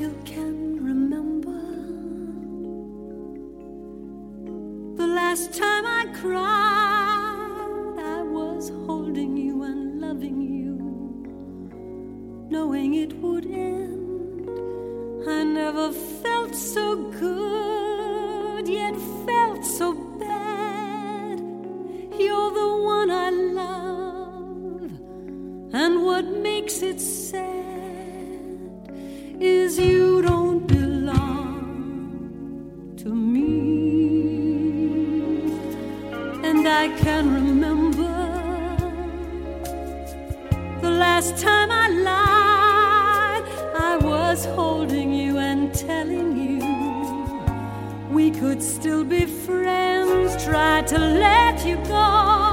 still can remember the last time I cried. I was holding you and loving you, knowing it would end. I never felt so good, yet felt so bad. You're the one I love, and what makes it sad is you don't belong to me. And I can remember the last time I lied. I was holding you and telling you we could still be friends. Tried to let you go,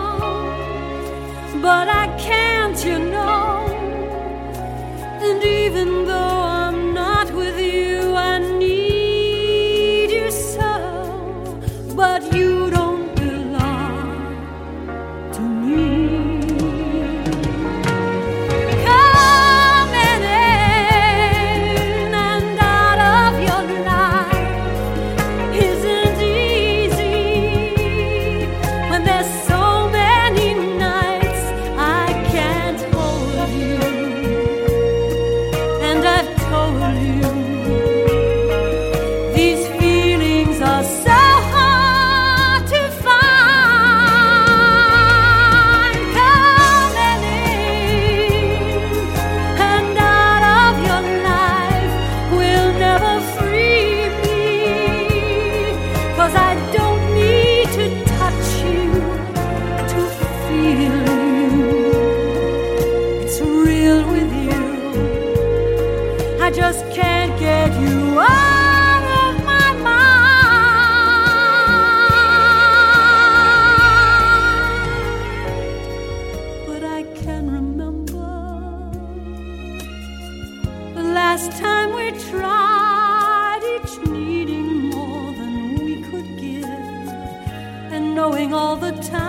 but I can't, you know. And even though I'm not with you, I need you so. But you don't belong to me. Coming in and out of your life isn't easy when there's so many nights I can't hold you. And I've told you these feelings are so hard to find. Coming in and out of your life will never free me, 'cause I don't need to touch you to feel you. It's real with you. I just can't get you out of my mind. But I can remember the last time we tried, each needing more than we could give, and knowing all the time